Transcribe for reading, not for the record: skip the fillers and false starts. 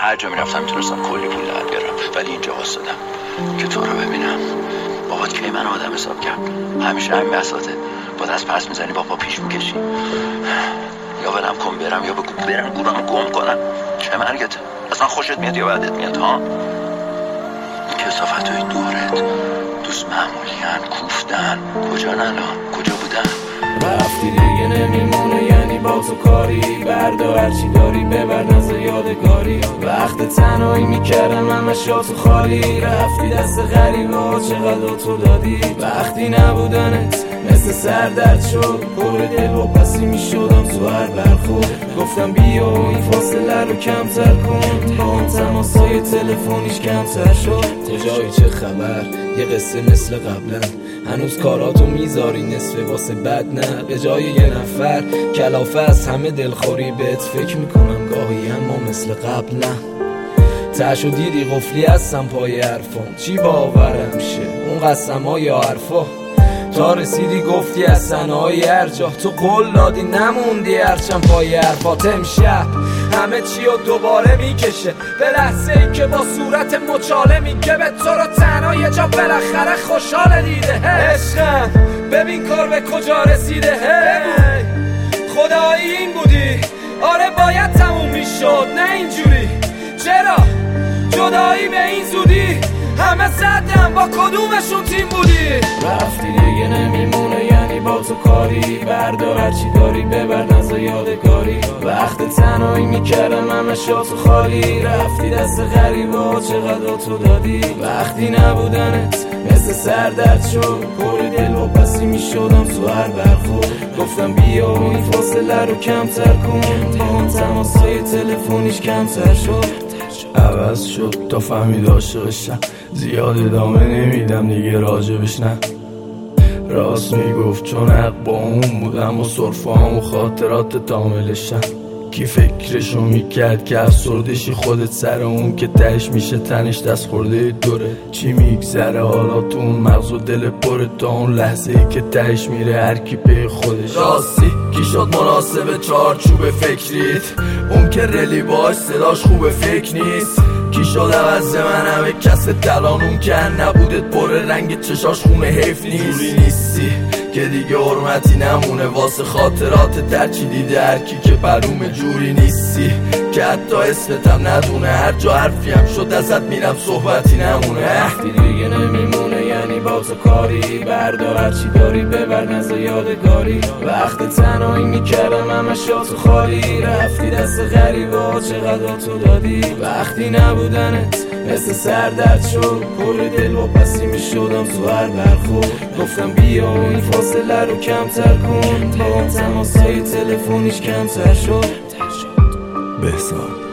هر جا میرفتم میتونستم کلی پول در بیارم، ولی اینجا واسدم که تو رو ببینم. بابات کی من آدم حساب کرد؟ همیشه همین بساطه، با دست پس میزنی با پا پیش میکشی. یا برم کن برم یا بگو برم گورم گم کنم. چه مرگته؟ اصلا خوشت میاد یا بعدت میاد ها؟ این کثافت های دورت دوست معمولیان کوفتن کجا الان؟ کجا بودن؟ رفتی دیگه نمیمونه یعنی با تو کاری، بردار هرچی داری ببر نزا یادگاری. وقت تنهایی میکردم همش تو خالی، رفتی دست غریبا چقدر تو دادی. وقتی نبودنت مثل سردرد شد، پر دل و پسی میشدم تو هر برخورد. گفتم بیا این فاصله رو کمتر کن، با اون تماسای تلفنیش کمتر شد. کجایی چه خبر؟ یه قصه مثل قبلا، هنوز کاراتو میذاری نصفه واسه بد نه. به جای یه نفر کلافه از همه دلخوری بهت فکر میکنم گاهی، اما مثل قبل نه. تشو دیدی قفلی هستم پای حرفام، چی باورم شه اون قسم ها یا حرفا. تا رسیدی گفتی از سنهای هر جا، تو قول دادی نموندی هرچم پای حرفات. امشب همه چی رو دوباره میکشه به لحظه ای که با صورت مچاله میگه به تو رو تنها یه جا بالاخره خوشحال دیده. عشقم ببین کار به کجا رسیده. خدایی این بودی؟ آره باید تموم میشد، نه اینجوری. چرا جدایی به این زودی؟ همه زدم با کدومشون تیم بودی؟ رفتی دیگه نمیمونه یعنی با تو کاری، بردار هرچی داری ببر نزا یادگاری. وقت تنهایی میکردم همش تو خالی، رفتی دست غریبا چقدر تو دادی. وقتی نبودنت مثل سردرد شد، پر دل و پسی میشدم تو هر برخورد. گفتم بیا این فاصله رو کمتر کن، با اون تماسای تلفنیش کمتر شد. عوض شد تا فهمید عاشقشم، زیاد ادامه نمیدم دیگه راجبش نه. راست میگفت چون حق با اون بودم و صرفام و خاطرات تاملشم. کی فکرشو میکرد که افسردشی خودت سر اون که تهش میشه تنش دست خورده دوره. چی میگذره حالا تو اون مغز و دل پره تا اون لحظه ای که تهش میره هر کی به خودش. راستی کی شد مناسب چارچوب فکریت؟ اون که رلی باش صداش خوبه فکر نیست. کی شد عوض من همه کس دلان، اون که نبودت پر رنگ چشاش خونه حیف نیست. جوری نیستی که دیگه حرمتی نمونه واسه خاطرات درچی دیده هر کی که بروم. جوری نیستی که حتی اسمتم ندونه، هر جا حرفی هم شد ازت میرم صحبتی نمونه. وقتی دیگه نمیمونه یعنی با تو کاری، بردار هرچی داری ببر نزا یادگاری. وقت تنهایی میکردم همش تو خالی، رفتی دست غریبا چقدر تو دادی. وقتی نبودنت مثل سردرد شد، پر دل و پسی میشدم تو هر برخورد. گفتم بیا این فاصله رو کمتر کن، با اون تماسای تلفنیش کمتر شد. بهزاد